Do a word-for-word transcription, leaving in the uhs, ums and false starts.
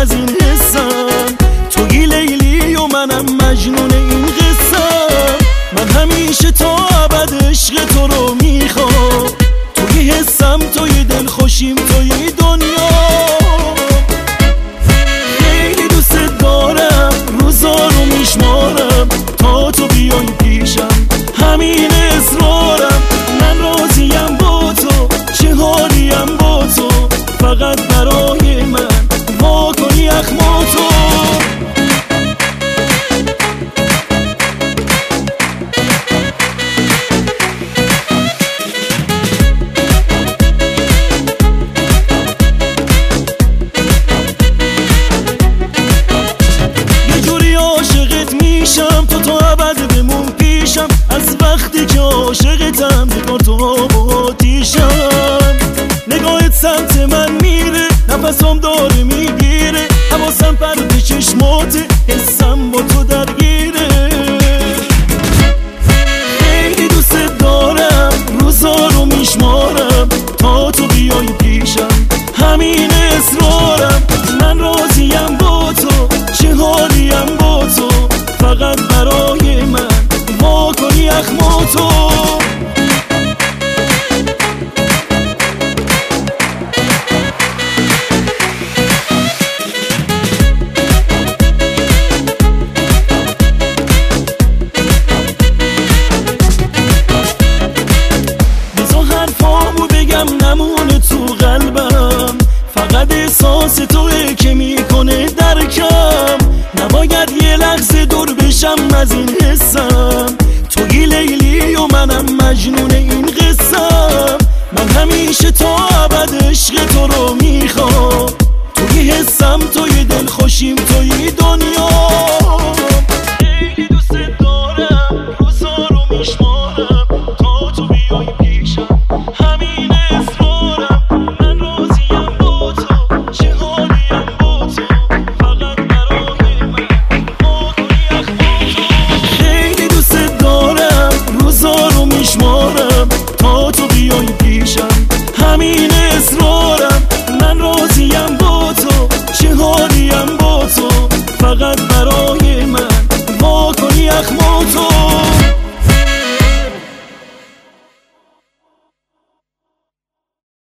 از این حسم، توی لیلی و منم مجنون این قصم. من همیشه تا ابد عشق تو رو میخوام، توی حسم توی دل خوشیم توی دنیا. خیلی دوست دارم، روزا رو میشمارم تا تو بیای پیشم، همین اصرارم. من راضیم با تو، چه حالیم با تو، فقط برای من وا کنی اخما تو. تو تو عبد بمون پیشم، از وقتی که عاشقتم نگار تو آتیشم. نگاهت سمت من میره، نفسم داره میگیره، حواسم پرده چشماته، حسم با تو درگیره. خیلی دوست دارم، روزا رو میشمارم تا تو بیای پیشم، همین اصرارم. من راضیم با تو، چه حالیم با تو، فقط برای من وا کنی اخما تو. بذار حرفامو بگم نمونه تو قلبم، فقط احساس توئه که میکنه درکم. نباید یه لحظه دور بشم از این حسم، توی لیلی و منم مجنون این قصم. من همیشه تا ابد عشق تو رو میخوام، توی حسم توی دل خوشیم توی دنیا. خیلی دوست دارم، روزا رو میشمارم تا تو بیای پیشم، همین اصرارم. من راضیم با تو، چه حالیم با تو، فقط برای من وا کنی اخما تو. خیلی دوست دارم، روزا رو میشمارم تا تو بیای پیشم، همین اصرارم. من راضیم با تو، چه حالیم با تو، فقط برای من